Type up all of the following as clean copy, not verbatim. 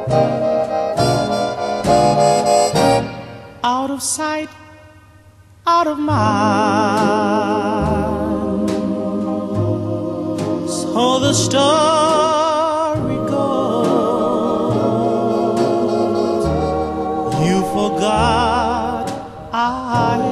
Out of sight, out of mind. So the story goes. You forgot I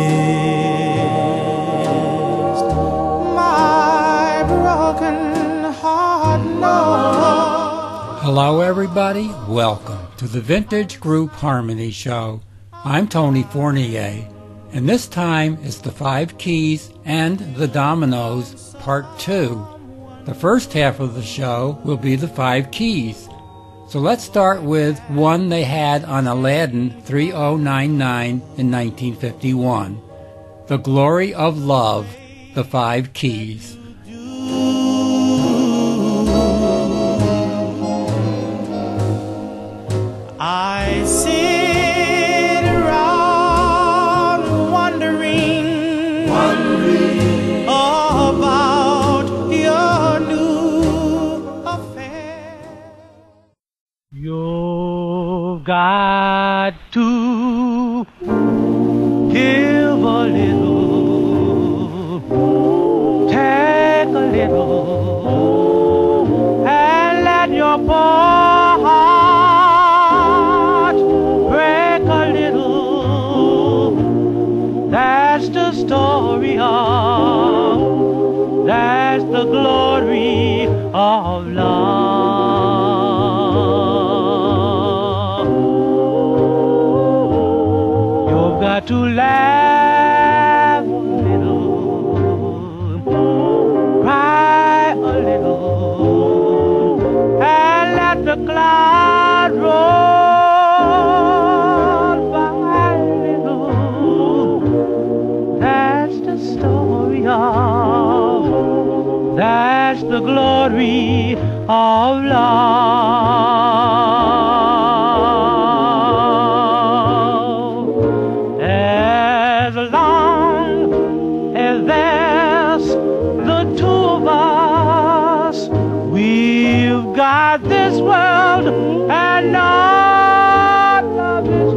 exist. My broken heart knows. Hello everybody, welcome to the Vintage Group Harmony Show. I'm Tony Fournier, and this time is the Five Keys and the Dominoes Part 2. The first half of the show will be the Five Keys. So let's start with one they had on Aladdin 3099 in 1951. The Glory of Love, the Five Keys. I sit around wondering about your new affair. You've got to give a little, take a little, and let your poor heart break a little. That's the story of, that's the glory of love. You've got to laugh a little, cry a little, and let the clouds roll by a little. That's the story of, that's the glory of love. As long as there's the two of us, we've got this world and all of its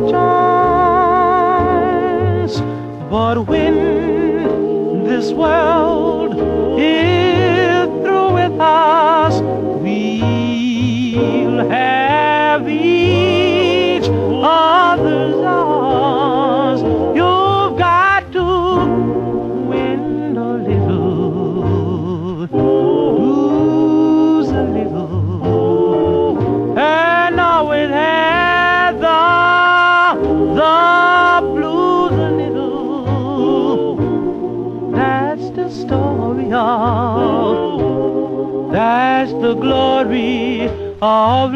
charms. But when this world is through with us, we'll have each other's arms. You've got to win a little, lose a little, and always have the blues a little. That's the story of, that's the glory of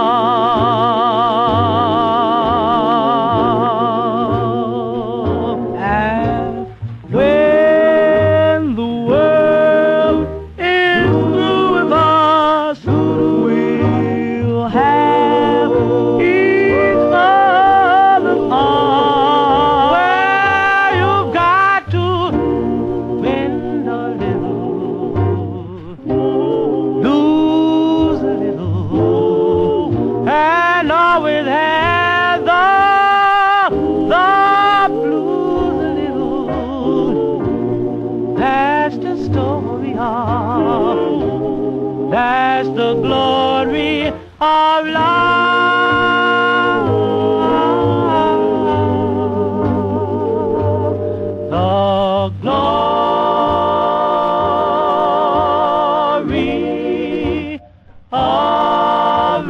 love. And when the world is through with us, we'll have each other's arms. Well, you've got to win a little, lose a little, and always have the blues a little. That's the story of, that's the glory of love. The glory of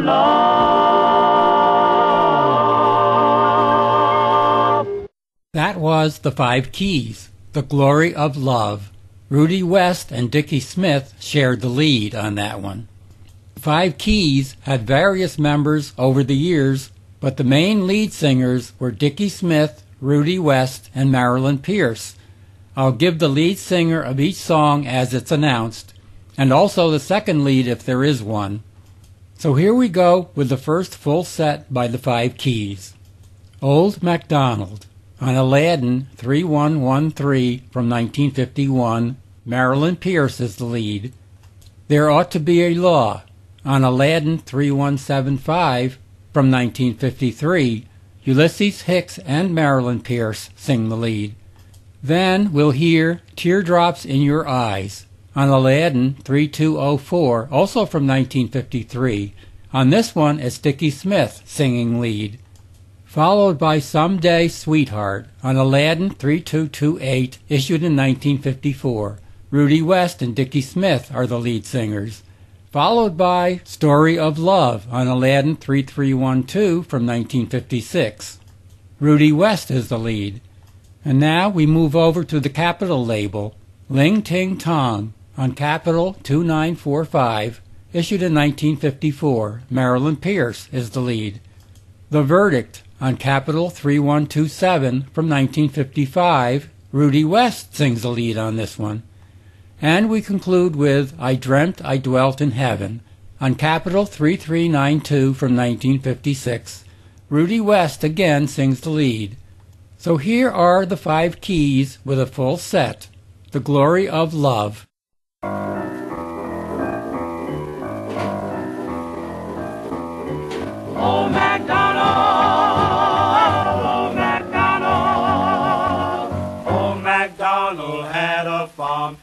love. That was the Five Keys, The Glory of Love. Rudy West and Dickie Smith shared the lead on that one. The Five Keys had various members over the years, but the main lead singers were Dickie Smith, Rudy West, and Marilyn Pierce. I'll give the lead singer of each song as it's announced, and also the second lead if there is one. So here we go with the first full set by the Five Keys. Old MacDonald. On Aladdin 3113 from 1951, Marilyn Pierce is the lead. There Ought to Be a Law. On Aladdin 3175, from 1953. Ulysses Hicks and Marilyn Pierce sing the lead. Then we'll hear Teardrops in Your Eyes on Aladdin 3204, also from 1953. On this one, it's Dickie Smith singing lead. Followed by Someday Sweetheart on Aladdin 3228, issued in 1954. Rudy West and Dickie Smith are the lead singers. Followed by Story of Love on Aladdin 3312 from 1956. Rudy West is the lead. And now we move over to the Capitol label, Ling Ting Tong on Capitol 2945, issued in 1954. Marilyn Pierce is the lead. The Verdict on Capitol 3127 from 1955. Rudy West sings the lead on this one. And we conclude with I Dreamt I Dwelt in Heaven on Capitol 3392 from 1956. Rudy West again sings the lead. So here are the 5 keys with a full set. The Glory of Love. Oh, MacDonald, MacDonald, oh, MacDonald had a farm.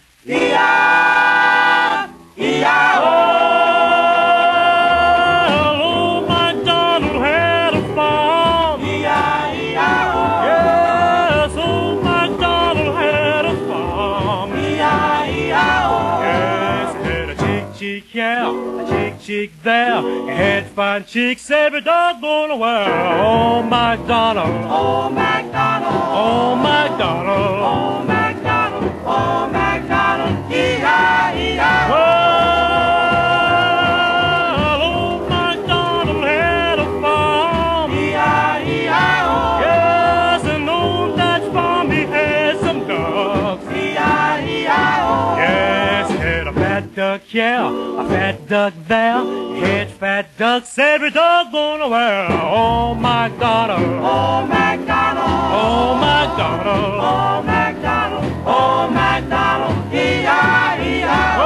E-I-E-I-O. Oh, MacDonald had a farm. E-I-E-I-O. Yes, oh, MacDonald had a farm. E-I-E-I-O. Yes, he had a chick here, a chick there. He had fine chicks every doggone while. Oh, MacDonald, oh, MacDonald, oh, MacDonald, oh, MacDonald, oh, MacDonald, E-I-E-I-O. Well, oh, MacDonald had a farm, E-I-E-I-O. Yes, and on that farm he had some ducks, E-I-E-I-O. Yes, he had a fat duck here, a fat duck there. He had fat ducks every doggone while. Oh, MacDonald, oh, MacDonald, oh, MacDonald, oh, MacDonald, oh, MacDonald, E-I-E-I-O.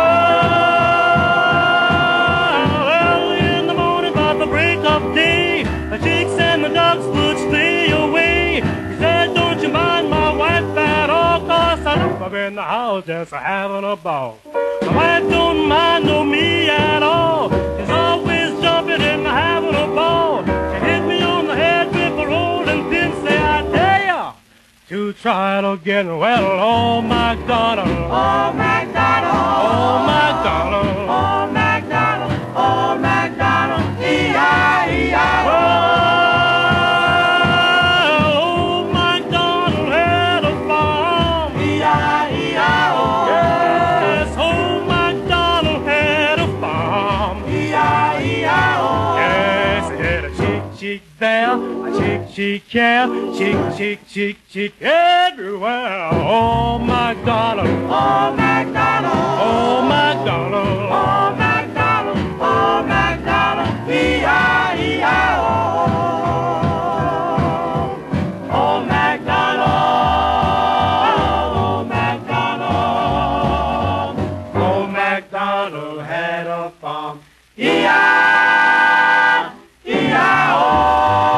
Well, in the morning by the break of day, the chicks and the ducks would stay away. He said, don't you mind my wife at all, 'cause I love her in the house just having a ball. My wife don't mind no me at all. She's always jumping and having a ball. She hit me on the head with a rolling pin, say, I dare ya to try it again. Well, oh, MacDonald, oh, MacDonald, oh, MacDonald, oh, MacDonald, oh, MacDonald, E-I-E-I-O. Oh, MacDonald had a farm, E-I-E-I-O. Yes, oh, MacDonald had a farm, E-I-E-I-O. Yes, he had a chick there, a chick here, chick everywhere. Oh, MacDonald, oh, MacDonald, oh, MacDonald, oh, MacDonald, oh, MacDonald, E-I-E-I-O. Oh, MacDonald, oh, MacDonald, oh, MacDonald had a farm. E-I-E-I-O.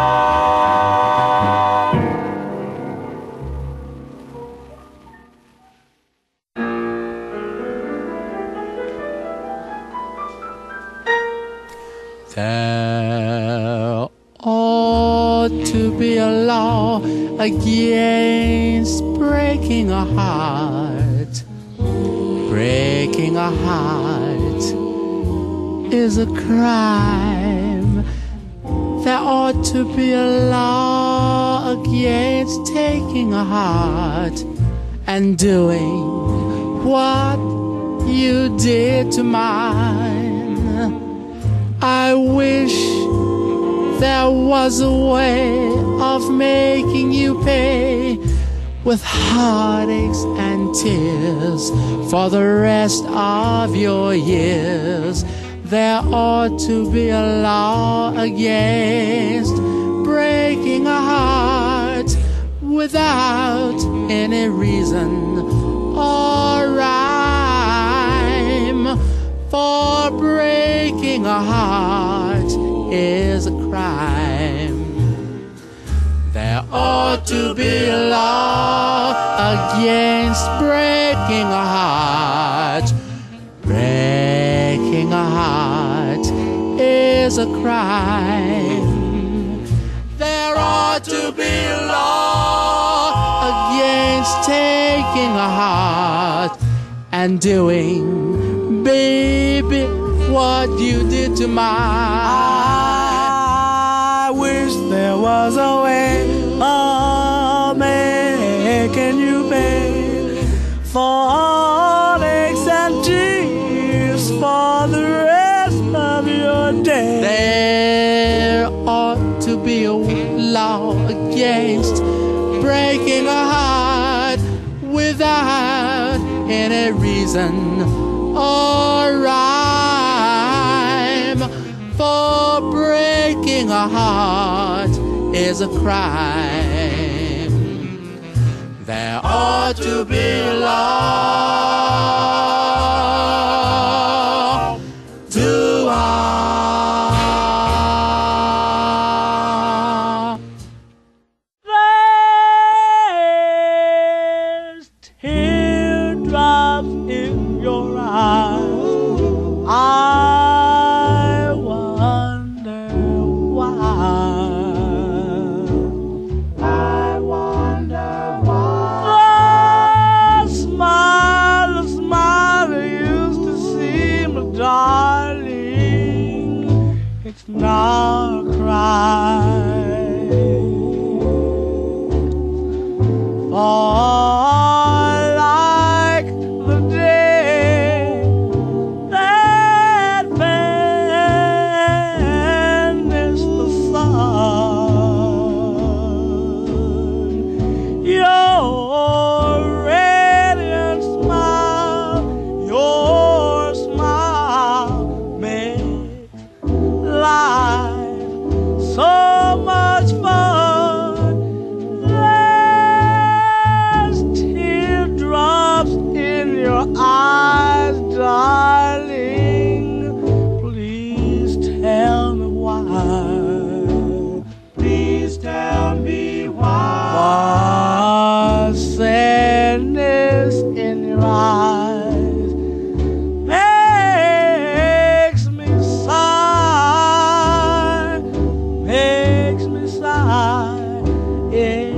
There ought to be a law against breaking a heart. Breaking a heart is a crime. There ought to be a law against taking a heart and doing what you did to mine. I wish there was a way of making you pay with heartaches and tears for the rest of your years. There ought to be a law against breaking a heart without any reason or rhyme. For breaking a heart is a crime. ought to be a law against breaking a heart. Breaking a heart is a crime. There ought to be a law against taking a heart and doing, baby, what you did to mine. I wish there was a way of making you pay for all aches and tears for the rest of your day. There ought to be a law against breaking a heart without any reason or rhyme. For breaking a heart is a crime. There ought to be a law to There's teardrops in your eyes. I wonder why. I wonder why. The smile I used to see, my darling, it's now a cry. For like the day that vanished the sun, your radiant smile, your smile makes life so much fun. There's teardrops in your eyes, darling. Please tell me why. Please tell me why. The sadness in your eyes makes me sigh, makes me sigh. Yeah.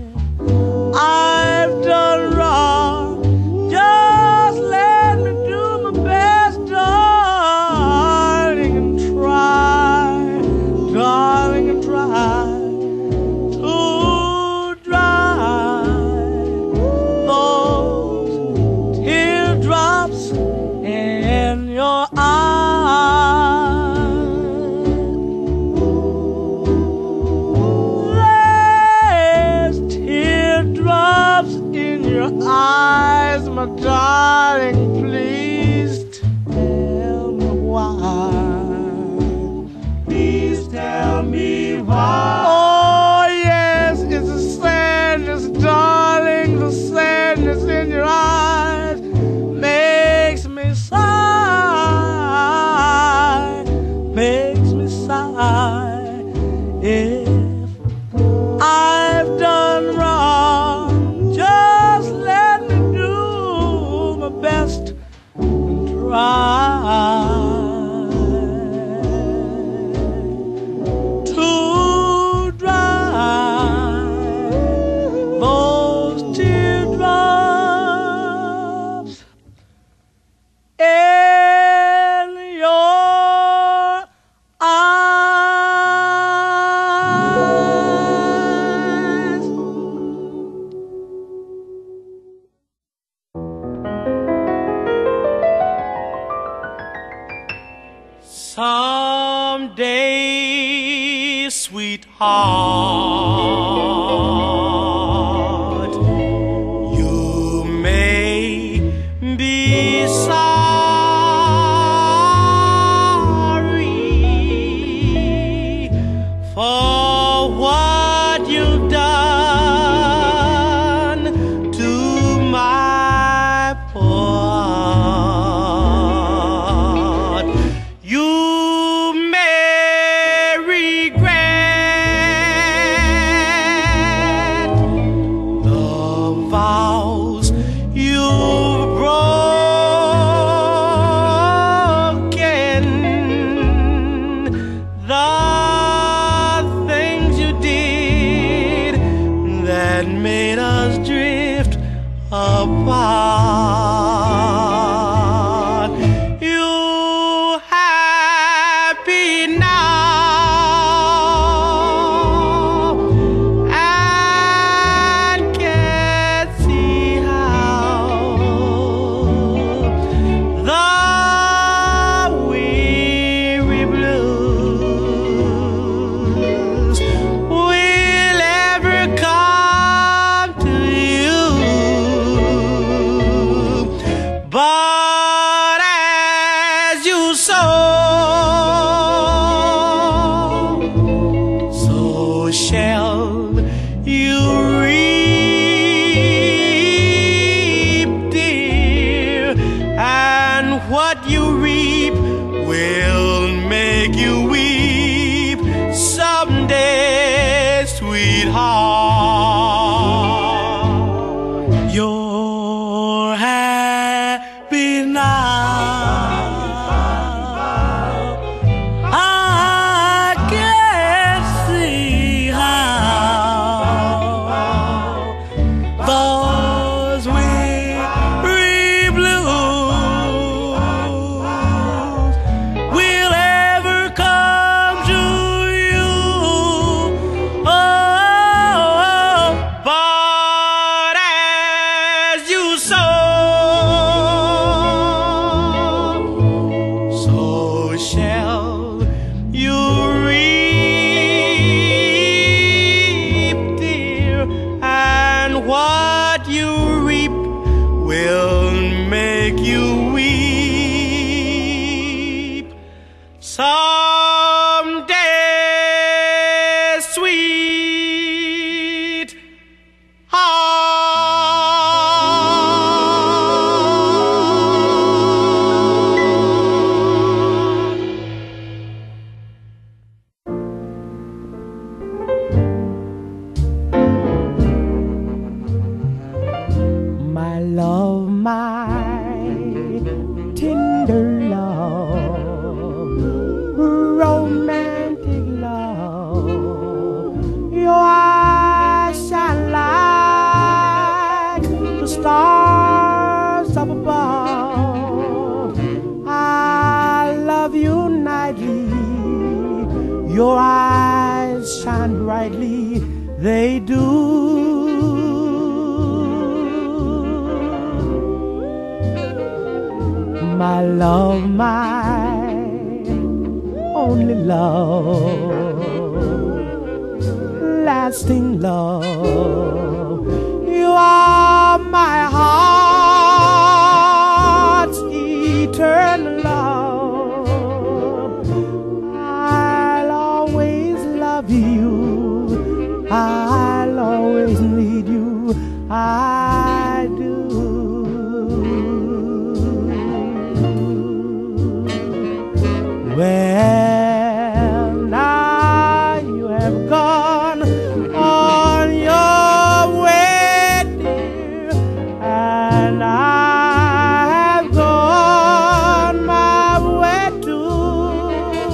I've done wrong. Just let me do my best, darling, and try, darling, and try to dry those teardrops in your eyes. There's teardrops in your eyes, my darling. Please tell me why. Please tell me why. Oh yes, it's the sadness, darling. The sadness in your eyes makes me sigh, makes me sigh. If I've done wrong, just let me do my best and try to dry those teardrops in your eyes. Someday, sweetheart, you may be sorry for what you've done to my poor heart. You may regret heart. You happy now and can't see how the weary blues will ever come to you. But as you sow, so shall you reap, dear, and what you reap will make you weep someday, sweetheart. You're happy now. I can't see how those weary blues will ever come to you. Oh, but as you sow, so shall you reap, dear, and what you reap will make you weep someday, sweet my love, my tender love, romantic love. Your eyes shine like the stars up above. I love you nightly. Your eyes shine brightly, they do. My love, my only love, lasting love. You are my heart's eternal love. I'll always love you. I'll always need you. I do. Well, now you have gone on your way, dear, and I have gone my way too,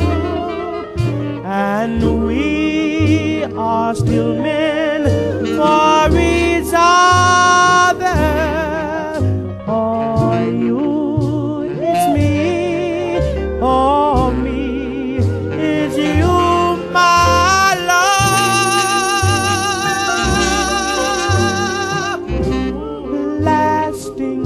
and we are still meant for each other. For you, it's me. For me, it's you, my love, lasting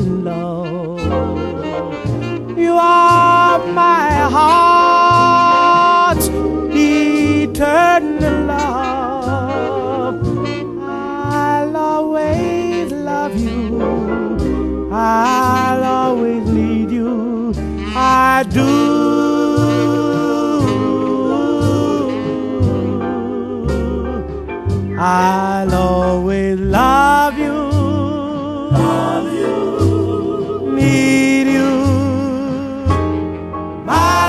love. You are my heart's eternal love. I'll always love you. I'll always need you. I do. I'll always love you, need you, my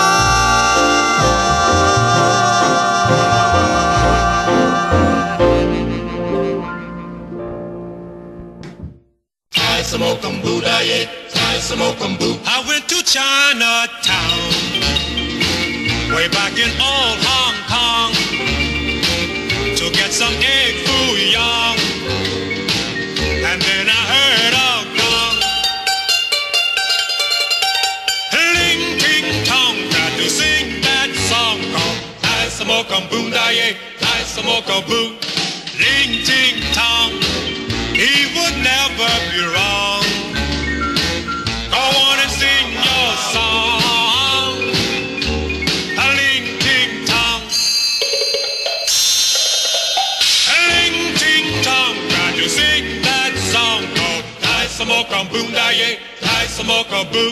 I went to Chinatown, way back in old Hong Kong, to get some egg foo young, and then I heard a gong. smoke boom da ye, I smoke boo, ling ting tong. He would never be wrong. Go on and sing your song, a ling ting tong, a ling ting tong. Can you sing that song? Oh, I smoke boom da ye, I smoke boo.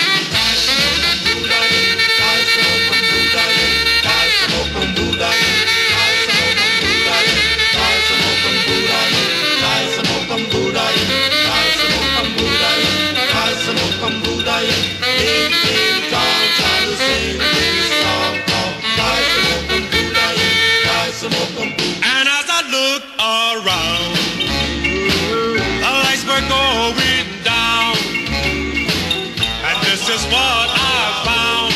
And as I look around, the lights were going down, and this is what I found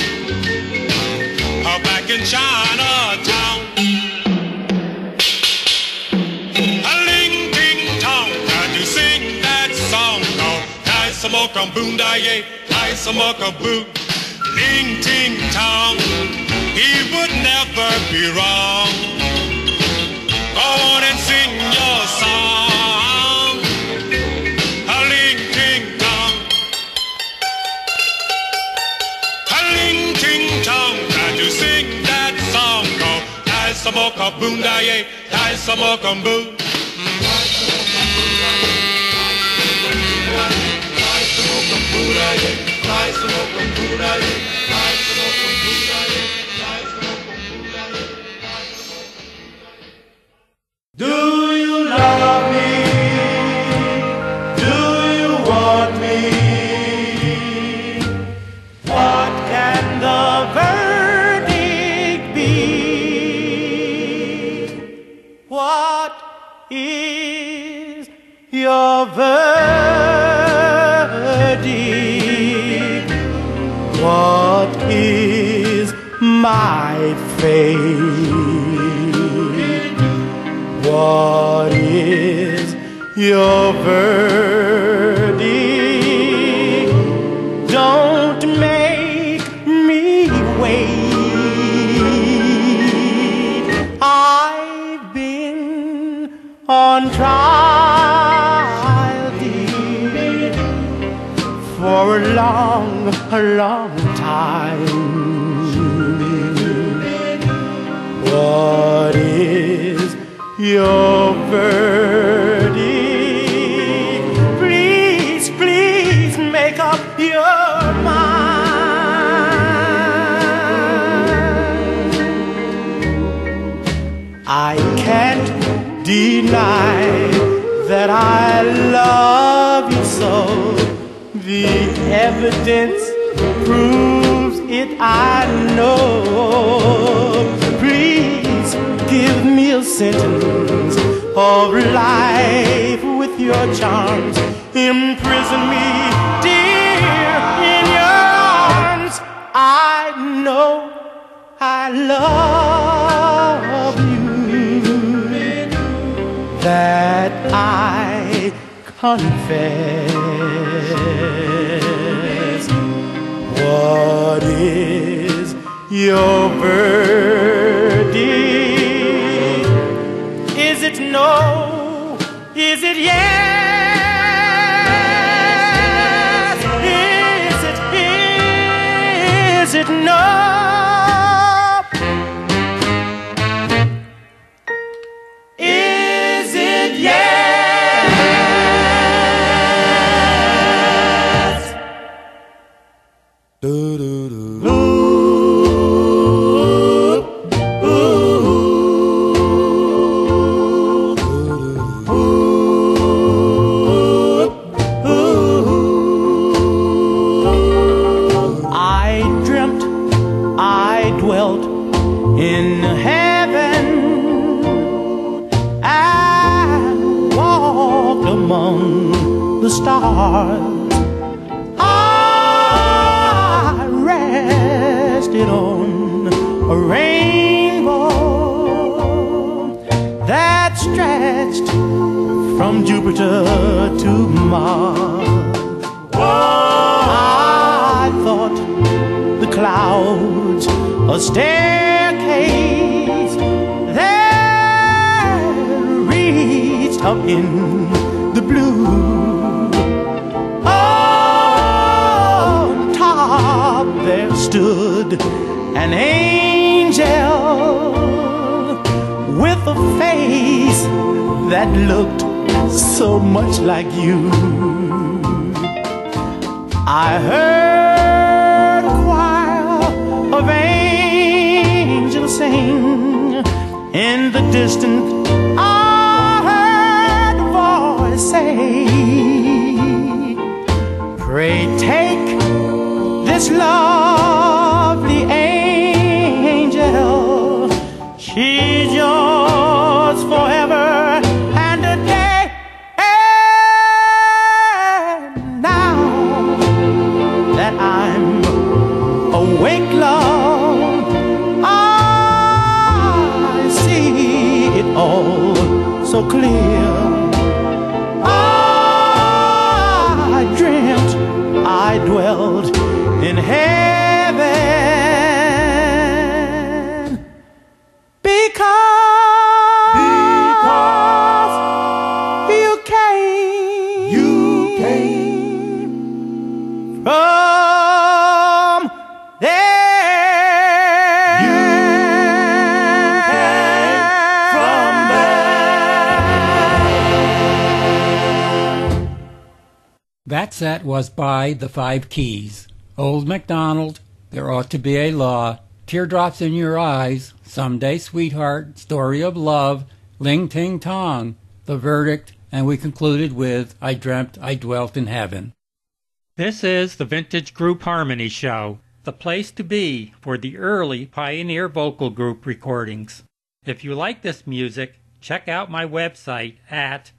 back in Chinatown. A ling ting tong, can you sing that song? Oh, I smoke boom da ye, I smoke boo, ling ting tong. He would never be wrong. Go on and sing your song, a ling ting tong, a ling ting tong. Can you sing that song? Oh, I smoke boom da ye, I smoke boo. Do you love me? Do you want me? What can the verdict be? What is your verdict? What is my fate? What is your verdict? Don't make me wait. I've been on trial, dear, for a long time. What is your verdict? Please, please make up your mind. I can't deny that I love you so. The evidence proves it, I know. Please give me a sentence of life with your charms. Imprison me, dear, in your arms. I know I love you, that I confess. What is your verdict? Is it no? Is it yes? Is it no? Is it yes? Do do do. In heaven, and walked among the stars. I rested on a rainbow that stretched from Jupiter to Mars. I thought the clouds a staircase out in the blue. On top there stood an angel with a face that looked so much like you. I heard a choir of angels sing in the distance. I heard a voice say, pray take this lovely angel, she's yours forever and a day. And now that I'm awake, love, I see it all so clear. I dreamt I dwelled in heaven because you came from there. You came from there. That set was by the Five Keys. Old MacDonald, There Ought to Be a Law, Teardrops in Your Eyes, Someday Sweetheart, Story of Love, Ling Ting Tong, The Verdict, and we concluded with I Dreamt I Dwelt in Heaven. This is the Vintage Group Harmony Show, the place to be for the early Pioneer vocal group recordings. If you like this music, check out my website at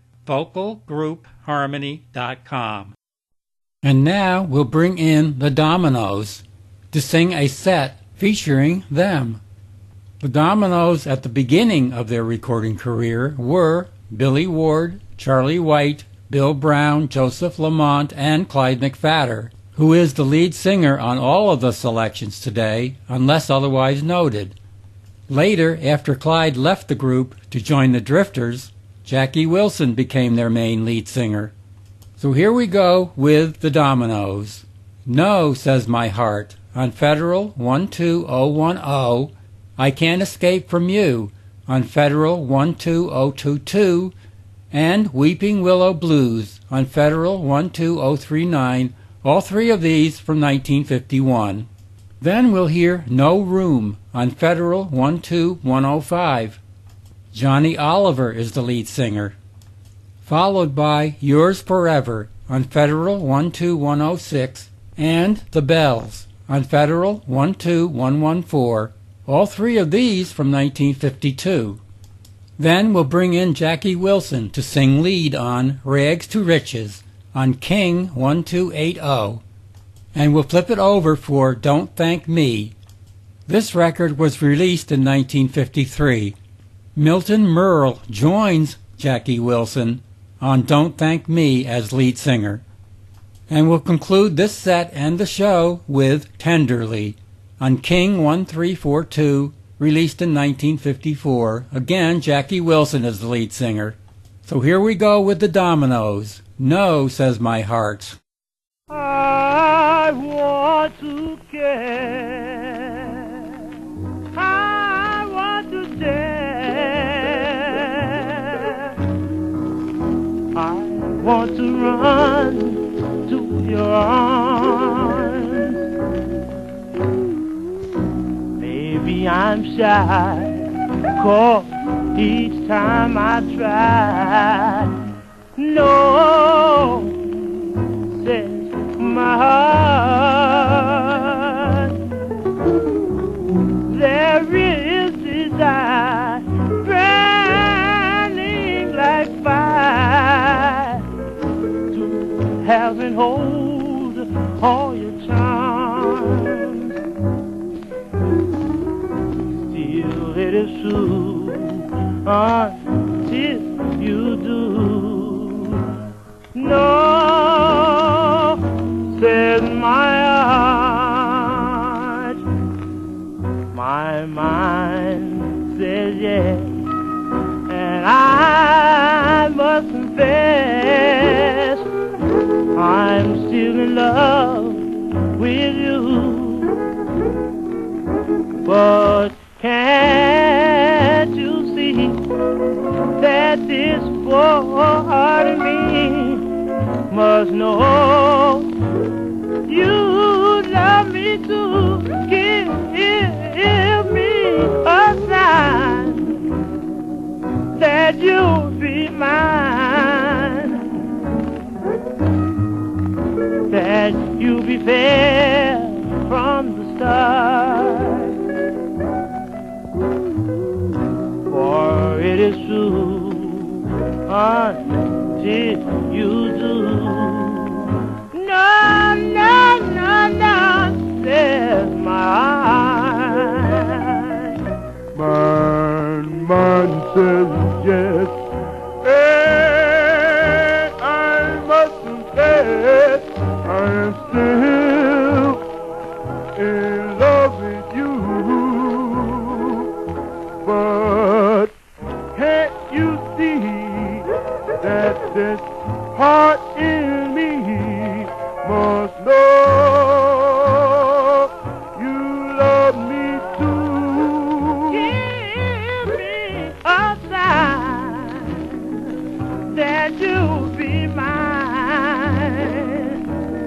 vocalgroupharmony.com. And now we'll bring in the Dominoes to sing a set featuring them. The Dominoes at the beginning of their recording career were Billy Ward, Charlie White, Bill Brown, Joseph Lamont, and Clyde McPhatter, who is the lead singer on all of the selections today, unless otherwise noted. Later, after Clyde left the group to join the Drifters, Jackie Wilson became their main lead singer. So here we go with the Dominoes. No, Says My Heart, on Federal 12010, I Can't Escape From You, on Federal 12022, and Weeping Willow Blues, on Federal 12039, all three of these from 1951. Then we'll hear No Room, on Federal 12105. Johnny Oliver is the lead singer. Followed by Yours Forever on Federal 12106 and The Bells on Federal 12114, all three of these from 1952. Then we'll bring in Jackie Wilson to sing lead on Rags to Riches on King 1280, and we'll flip it over for Don't Thank Me. This record was released in 1953. Milton Merle joins Jackie Wilson on Don't Thank Me as lead singer. And we'll conclude this set and the show with Tenderly on King 1342, released in 1954. Again, Jackie Wilson is the lead singer. So here we go with the Dominoes. No, Says My Heart. I want to care. I want to dare. I want to run to your arms. Maybe I'm shy, 'cause each time I try, no, says my heart. There is desire burning like fire to have and hold all your charms. Still it is true until you do. No, says my heart. My mind says yes, and I must confess I'm still in love with you. But can't you see that this poor heart of me must know you love me to give me a sign that you'll be mine, that you'll be fair from the start. For it is true until you do. No, no, no, no, says mine. Mine says yes. And I must confess I am still in love with you. But can't you see that this heart in me must know you love me too? Give me a sign that you'll be mine,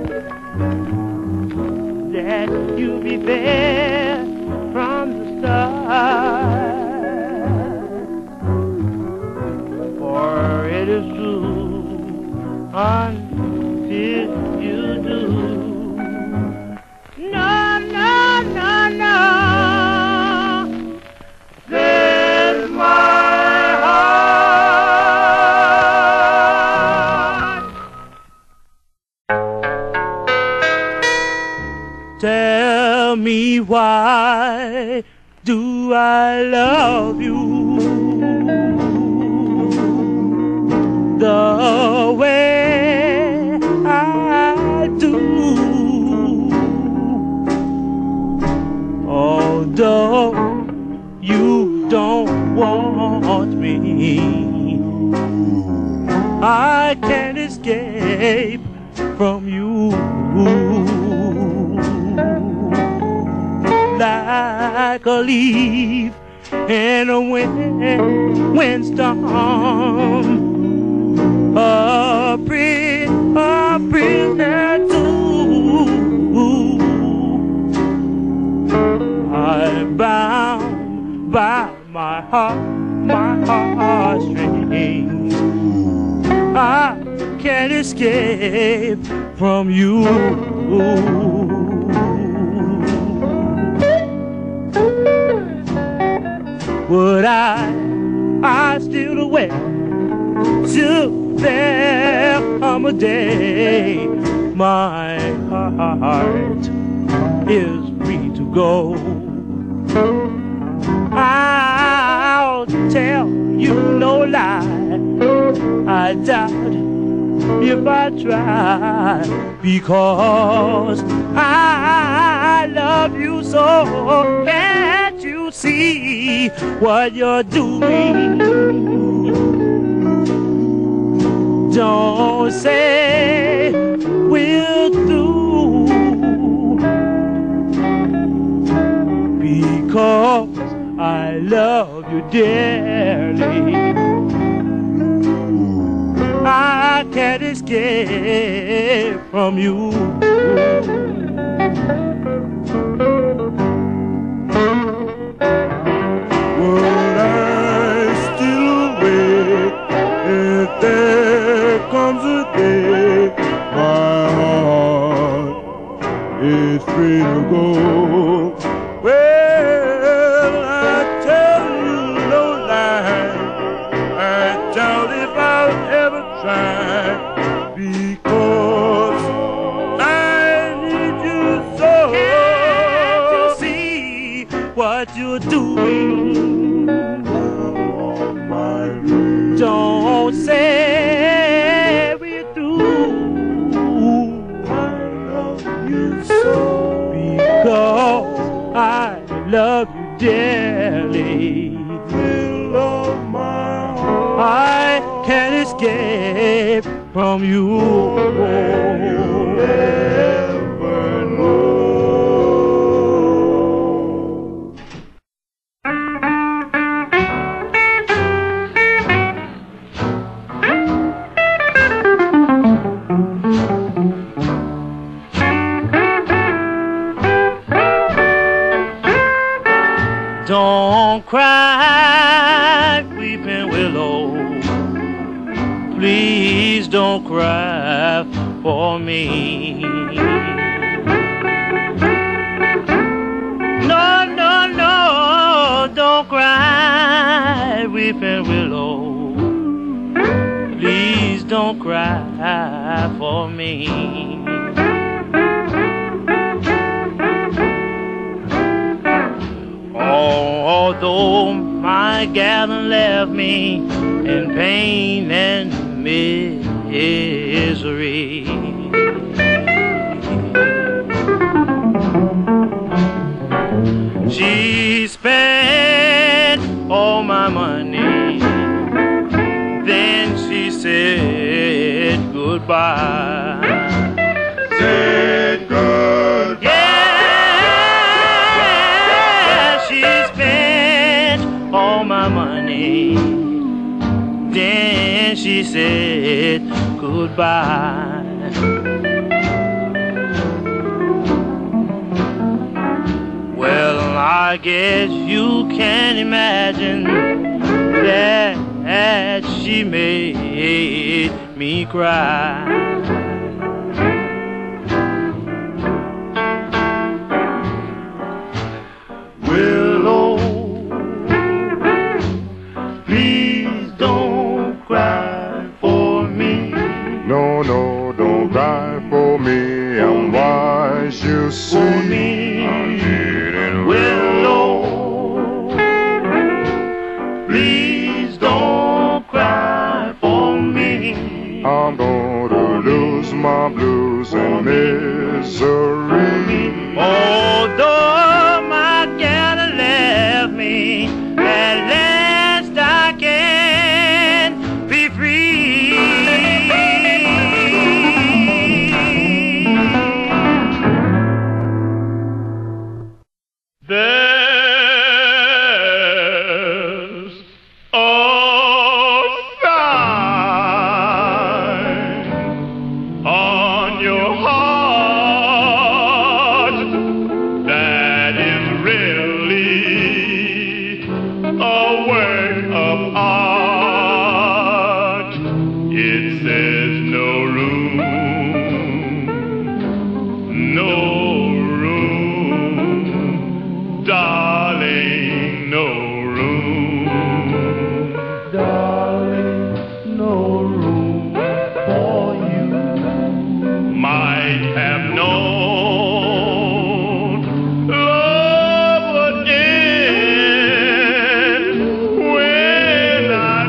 that you'll be there from the start. For it is true until you do. No, no, no, no, says my heart. Tell me, why do I love you the way I do? Although you don't want me, I can't escape from you. Like a leaf in a windstorm, a prisoner too. I'm bound by my heartstrings. I can't escape from you. Would I still aware till there come a day my heart is free to go. I'll tell you no lie, I doubt if I try, because I love you so. Can't you see what you're doing? Don't say we're through, because I love you dearly. I can't escape from you. Would I still wait if there comes a day my heart is free to go? Well, I tell you no lie, I doubt if I'll ever try, because I need you so. Can't you see what you're doing? Don't say we're through. I love you so, because I love you dearly. You love my heart. I can't escape from you. Don't cry, weeping willow. Please don't cry for me. No, no, no, don't cry, weeping willow. Please don't cry for me. Although my gal left me in pain and misery, she spent all my money, then she said goodbye. Said goodbye. All my money, then she said goodbye. Well, I guess you can imagine that she made me cry. Willow, please don't cry for me. No, no, don't cry for me. I'm wise, you see. For me, I'm needing Willow, please don't cry for me. I'm gonna lose my blues and misery. Although my gal left me, at last I can be free. There's a sign on your heart that is really a work of art. It says no room, no room, darling, no room, darling, no room for you. Might have known love would end when I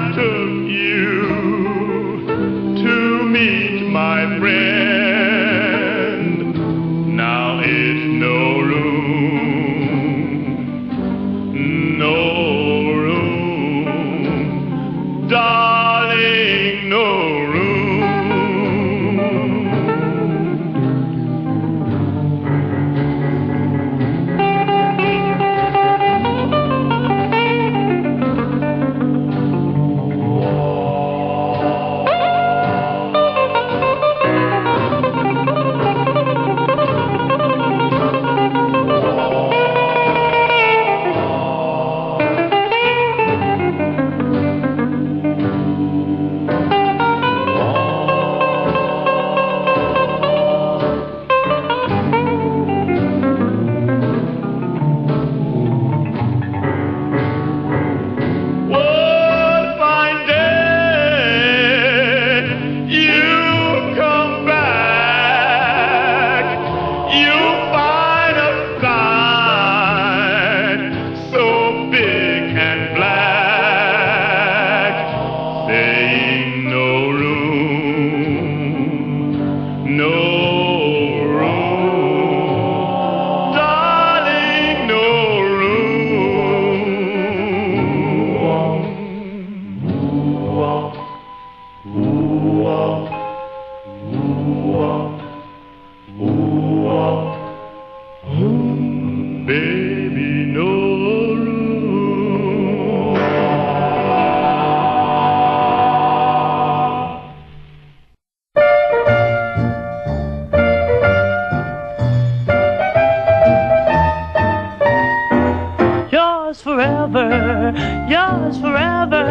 yours forever.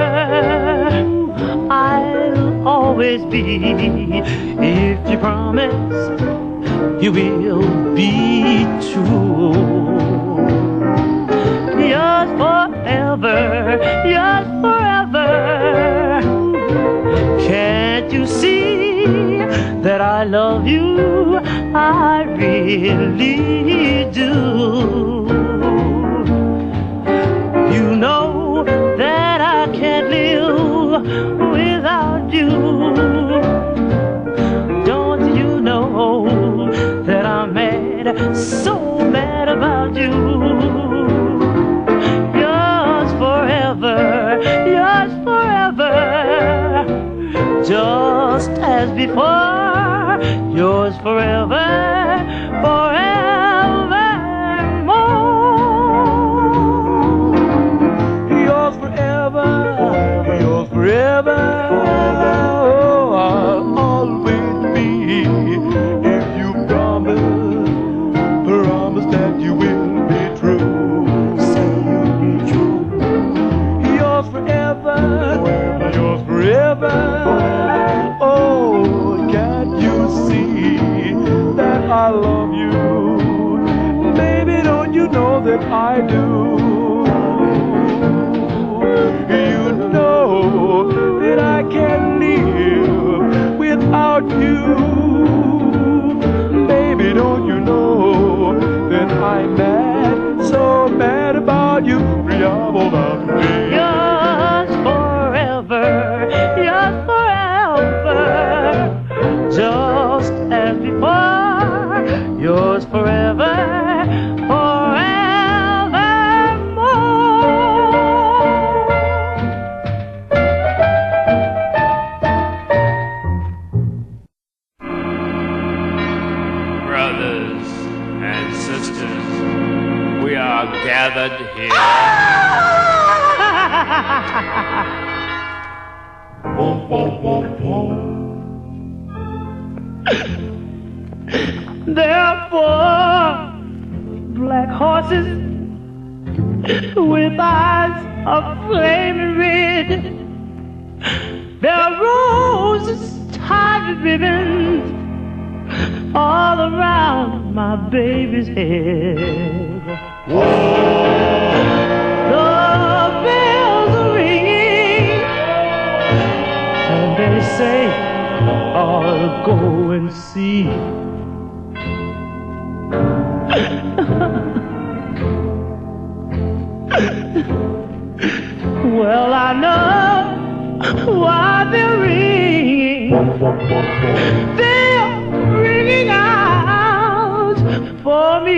I'll always be, if you promise you will be true. Yours forever, yours forever. Can't you see that I love you? I really do. You know that I can't live without you. Don't you know that I'm mad, so mad about you? Yours forever, yours forever. Just as before, yours forever, forevermore. Yours forever, yours forever. Oh, I'll always be, if you promise that you will be true. Say you'll be true. Yours forever, yours forever. Oh, can't you see that I love you? Baby, don't you know that I do? You know that I can't live without you. Baby, don't you know that I'm mad, so mad about you? Yours forever, yours forever. Just as before, yours forever, Brothers and sisters, we are gathered here. There are 4 black horses with eyes of flaming red. There are roses tied with ribbons all around my baby's head. The bells are ringing, and they say I'll go and see. Well, I know why they're ringing. They're ringing out for me.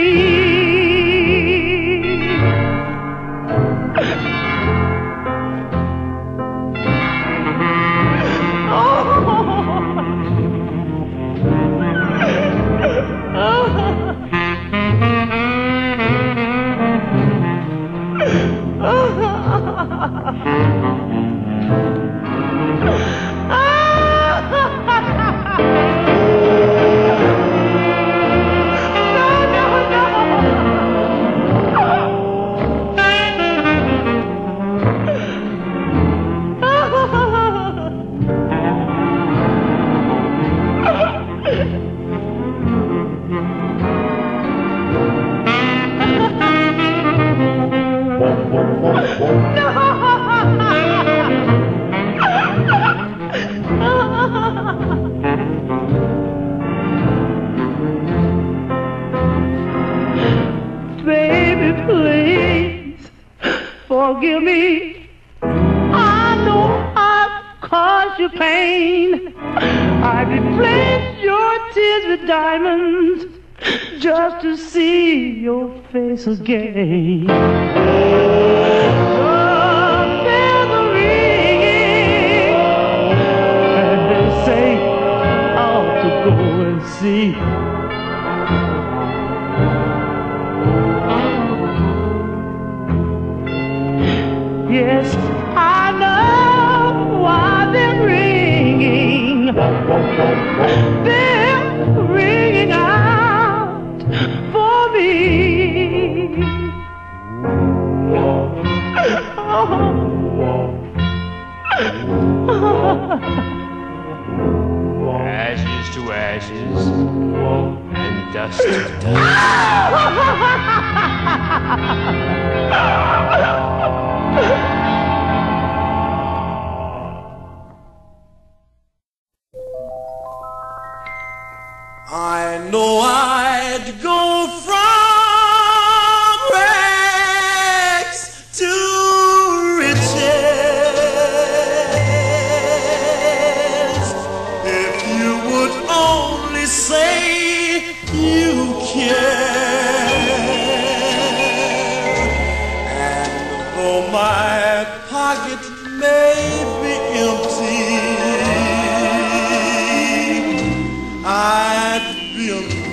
Baby, please forgive me. I know I've caused you pain. I've replaced your tears with diamonds just to see your face again. The bells are ringing, and they say I ought to go and see. Yes, I know why they're ringing. They're ringing out for me. Oh. Ashes to ashes and dust to dust. I know I'd go from rags to riches if you would only say you care. And though my pocket may be empty, I'd be a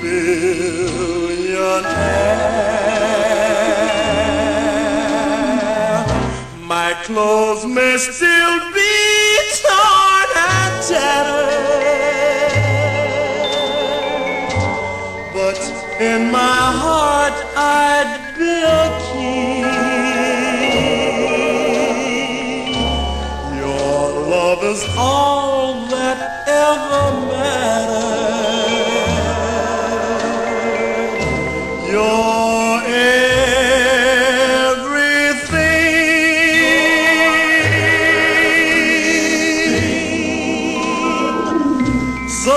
millionaire. My clothes may still be torn and tattered, but in my heart I'd be a king. Your love is all that ever matters. You're everything. So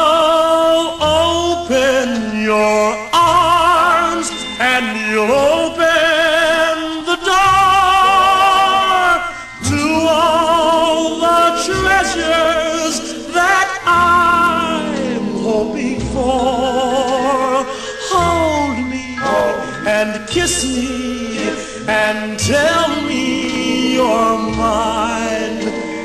open your arms and you'll open the door to all the treasures that I'm hoping for. Hold me and kiss me and tell me you're mine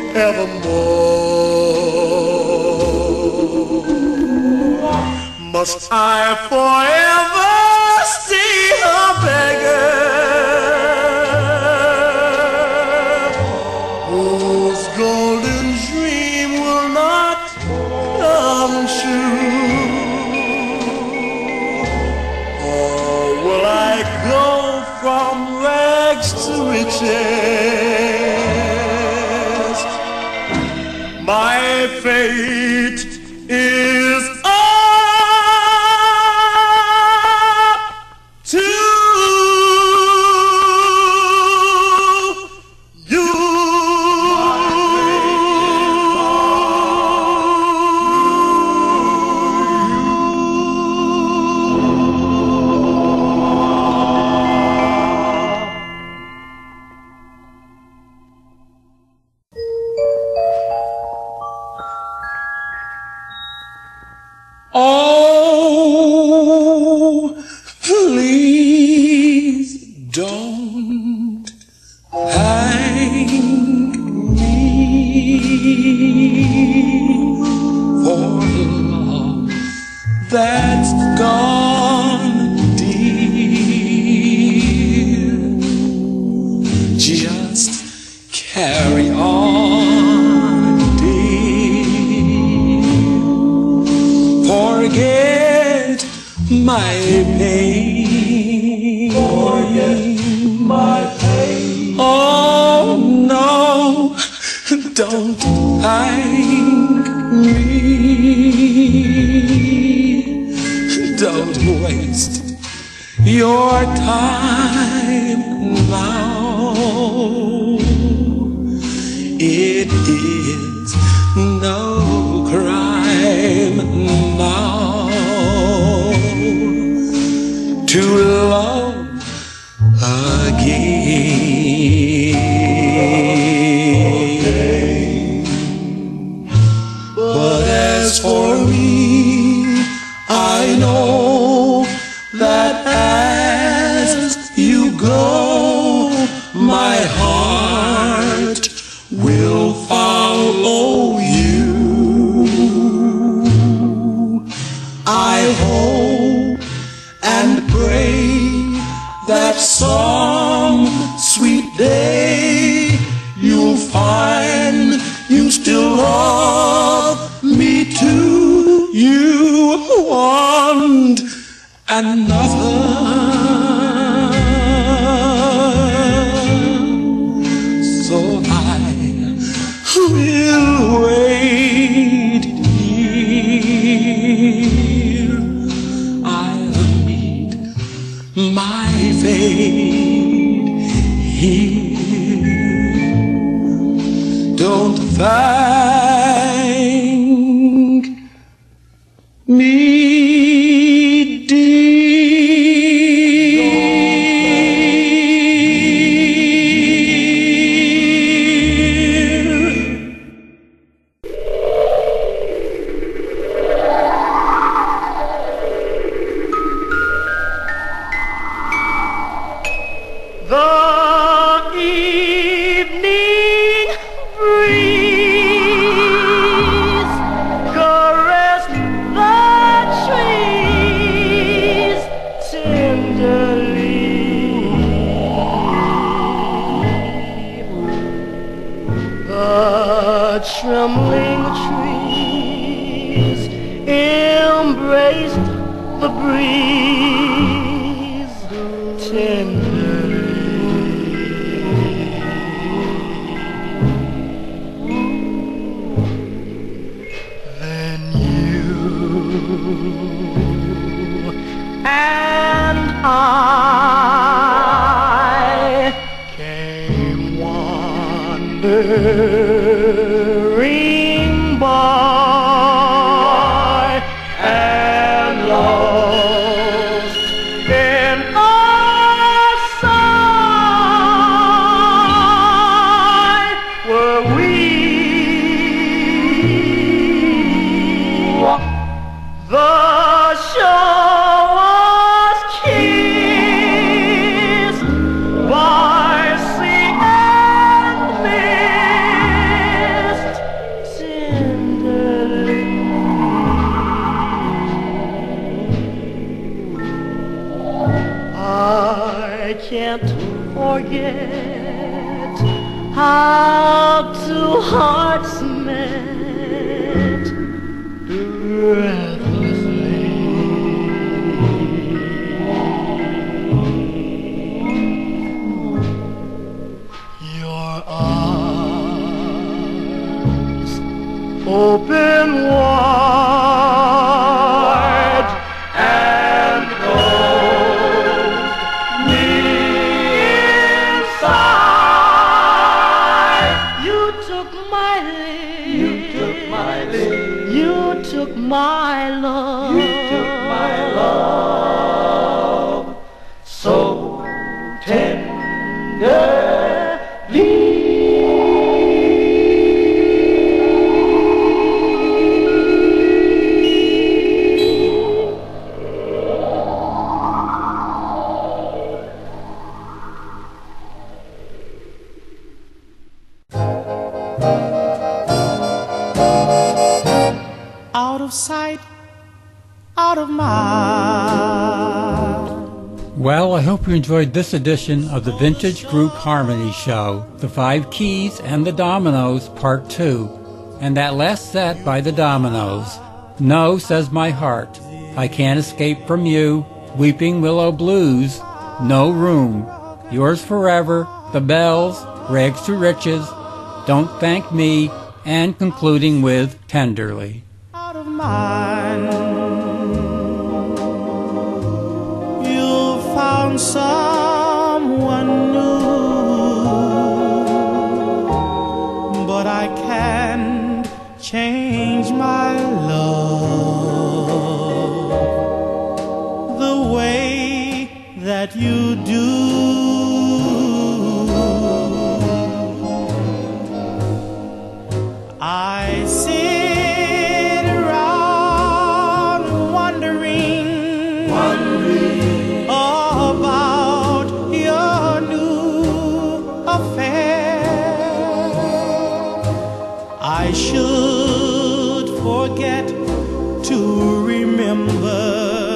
evermore. Must I forever stay a beggar whose golden dream will not come true? Or will I go from rags to riches? My fate is up to you. Oh, please don't hang me for love that's gone, dear. Just carry on, dear. Forget my pain. Forget my pain. Oh no, don't thank me. Don't waste your time now. It is no crime now to love again. But as for me, I know that as you go, my heart will follow you. I hope and pray that some sweet day you'll find you still love me too. You want another. so I will wait here. I'll meet my fate here. Don't thank me, dear. The evening breeze caressed the trees tenderly. The trembling trees embraced the breeze tenderly. Then you and I came wandering by and lost in our sight were we. The shore was kissed by sea and mist tenderly. I can't forget how two hearts met breathlessly. Your arms open wide and hold me inside. You took my lead. You took my lead. You took my love. You took my love so tenderly. Out of sight, out of mind. Well, I hope you enjoyed this edition of the Vintage Group Harmony Show, The Five Keys and the Dominoes, Part 2, and that last set by the Dominoes, No, Says My Heart, I Can't Escape From You, Weeping Willow Blues, No Room, Yours Forever, The Bells, Rags to Riches, Don't Thank Me, and concluding with Tenderly. Out of mind, you found someone new, but I can't change my love the way that you do. I sit around wondering about your new affair. I should forget to remember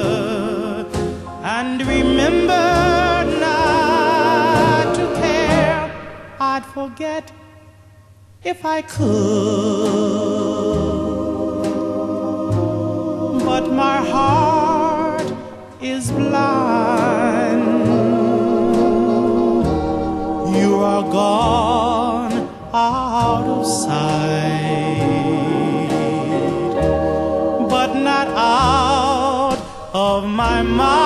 and remember not to care. I'd forget if I could, but my heart is blind. You are gone of sight, but not out of my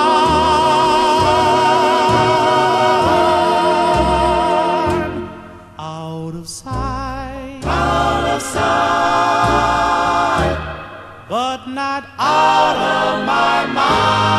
mind. Out of sight, but not out of my mind.